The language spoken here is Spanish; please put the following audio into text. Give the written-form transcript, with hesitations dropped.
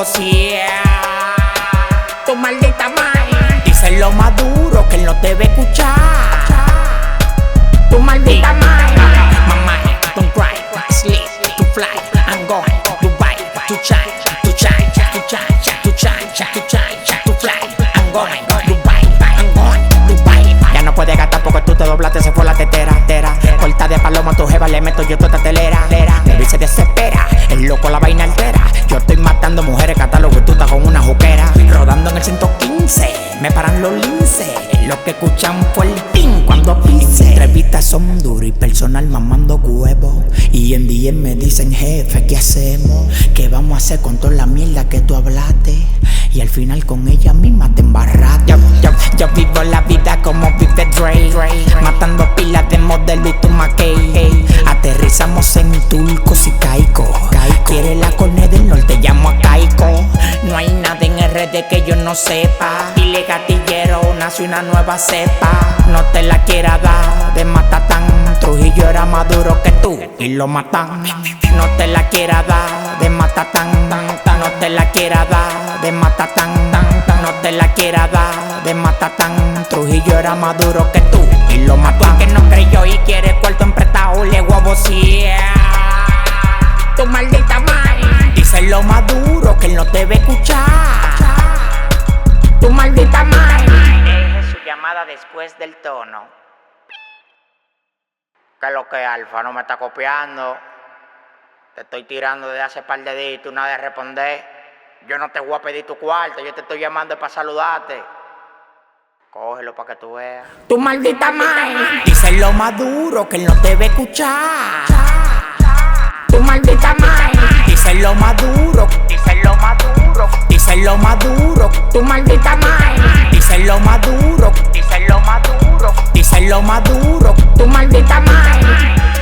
vocea. Tu maldita madre. Dice lo más duro que él no debe escuchar. Tu maldita madre. Mamá, don't cry, sleep, to fly, I'm going Dubai, to shine, to shine, to shine, to shine, to shine, to fly, I'm going Dubai, I'm going Dubai. Ya no puedes gastar porque tú te doblaste, se fue la tetera. Corta de paloma, tu jeva le meto yo toda telera. Baby se desespera, el loco la vaina altera. Yo estoy matando mujeres, catálogo y tú estás con una juquera. Rodando en el 115, me paran los linces. Los que escuchan fue el team cuando pise. Entrevistas son duras y personal mamando huevos. Y en DM me dicen, jefe, ¿qué hacemos? ¿Qué vamos a hacer con toda la mierda que tú hablaste? Y al final con ella misma te embarraste. Yo vivo la vida como vive Dre, matando pilas de modelo y tu maquey. Aterrizamos en Turcos y Caico. Quiere la corne del norte, llamo a Caico. No hay nada en RD que yo no sepa. Dile gatillero, nació una nueva cepa. No te la quiera dar de matatán. Trujillo era más duro que tú y lo matan. No te la quiera dar de matatán. No te la quiera dar de matatán. No te la quiera dar de matatán. Trujillo era más duro que tú y lo matan. Que no creyó y quiere cuarto empretado, le voy a vocear. Tu maldita madre. Dice lo más duro que él no debe escuchar. Tu maldita madre. Deje su llamada después del tono. ¿Qué es lo que Alfa? No me está copiando. Te estoy tirando desde hace par de días y tú nada de responder. Yo no te voy a pedir tu cuarto, yo te estoy llamando para saludarte. Cógelo para que tú veas. Tu maldita madre. Dice lo más duro que él no debe escuchar. Tu maldita madre. Dice lo más duro. Dice lo más duro. Dice lo más duro. Tu maldita madre. Dice lo más duro. Dice lo más duro. Dice lo más duro. Tu maldita madre.